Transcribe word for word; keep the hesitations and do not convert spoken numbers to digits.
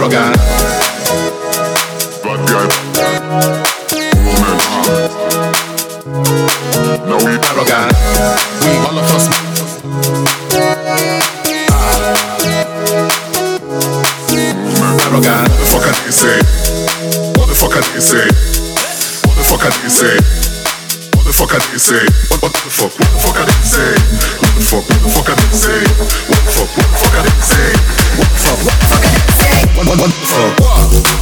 arrogant. Bad guy. Woman. No, we Arrogant. We all of us. Arrogant. What the fuck I did say? What the fuck I did say? What the fuck I did say? What the fuck I did say? What, what the fuck? What the fuck I did say? What the fuck? What the fuck I did say? What the fuck? What the fuck I did say? What the fuck? What the fuck I did say? What, what, what the fuck? What?